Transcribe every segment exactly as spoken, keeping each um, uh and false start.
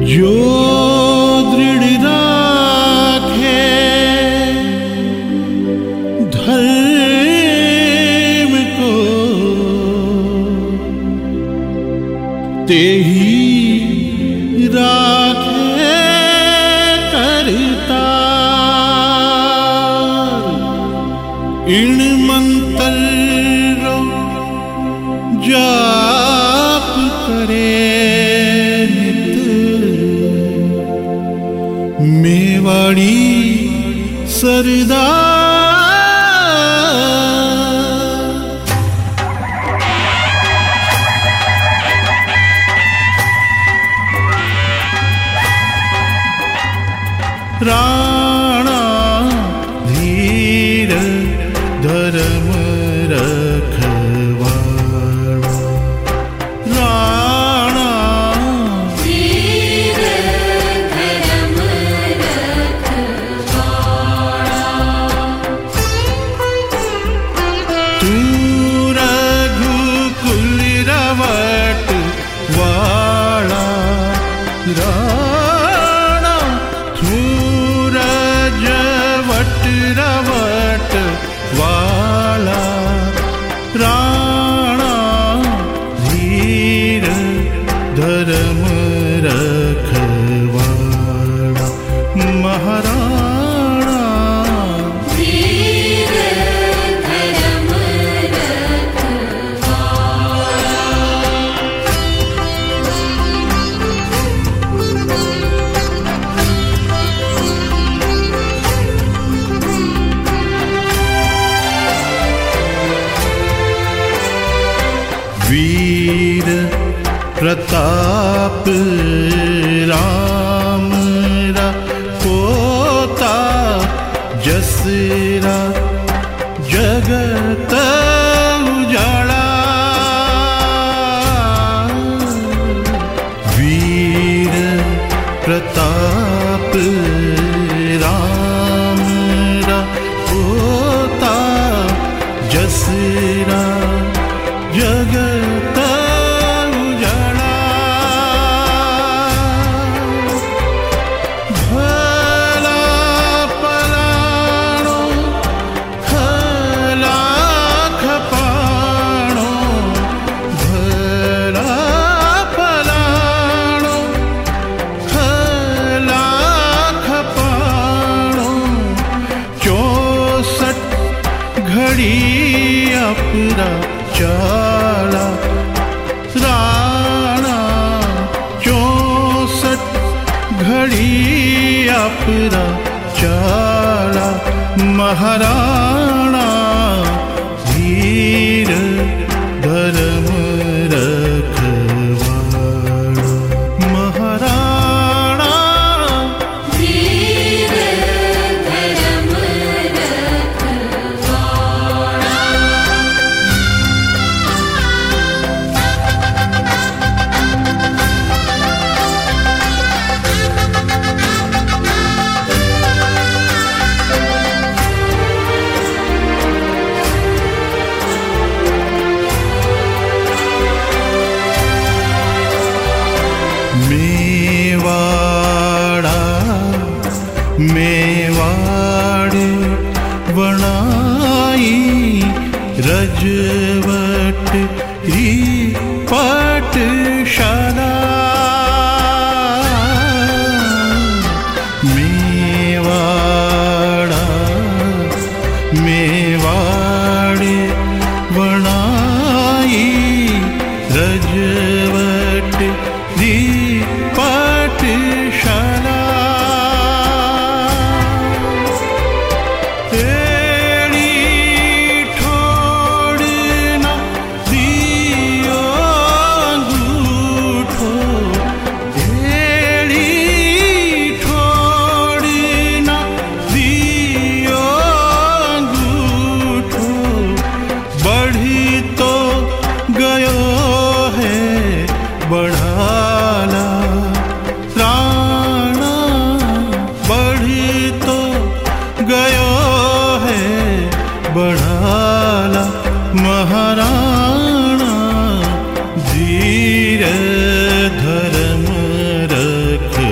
जो दृढ़ राखे धर्म को तेही राखे करतार। इन मंत्रों जाप करे मेवाड़ी सरदार। राणा धीर धर्म रखवाड़ा। राणा धीर धर्म रखवाड़ा। तू रघुकुल रवट वाला। राणा तू रजवट रवट वाला। राणा धीर धर्म रखवाड़ा। महाराणा धीर धर्म रखवाड़ा। वीर प्रताप राम रा पोता जसरा जगत उजाड़ा। वीर प्रताप राम रा पोता जसरा जगत उजाड़ा। भला पलाणो भला खपाणो। भला पलाणो भला खपाणो। चौसठ घड़ी अपरा चाला। राणा चौसठ घड़ी अपरा चाला। महाराणा धीर धर्म रखवाड़ा। महाराणा धीर धर्म रखवाड़ा। मेवाड़ा मेवाड़ बनाई रजवट री पाठशाला। मेवाड़ा मेवाड़ बनाई रजवट री पाठशाला। तेरी ठोड़ना दियो अंगूठो। तेरी ठोड़ना दियो अंगूठो। बढ़ी तो गयो है बढ़ाला। राणा बढ़ी तो गयो है बढ़ाला। महाराणा धीर धर्म रख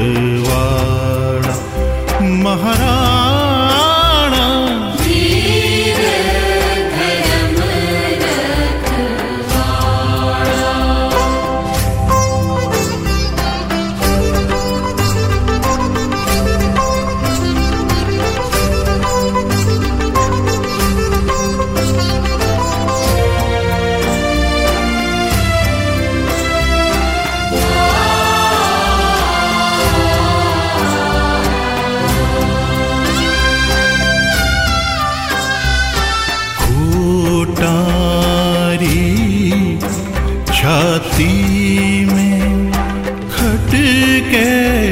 महाराणा वीर धर्म रखवाला। छाती में खटके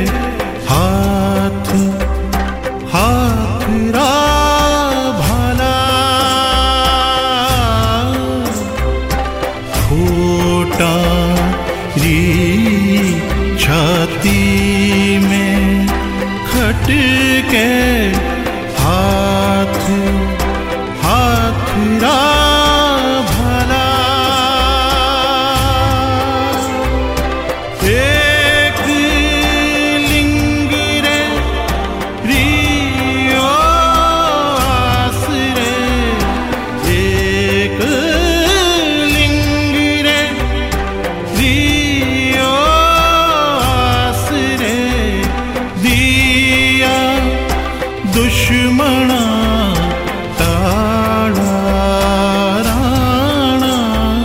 हाथ हाथ रा भला खोटा री छाती में खटके हाथ हाथ रा एक लिंग रे रियो आस रे एक लिंग रे रियो आस रे दिया दुश्मना ताड़ा राणा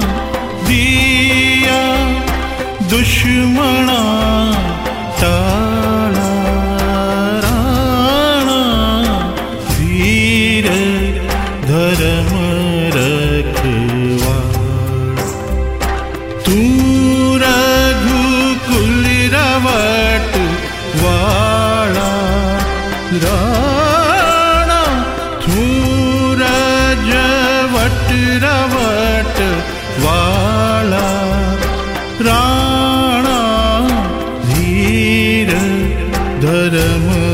दिया दुश्मना ताला राणा वीर धर्म रखवाला। तू रघुकुल रवट वाला राणा तू रजवट रवट वाला राणा धर्म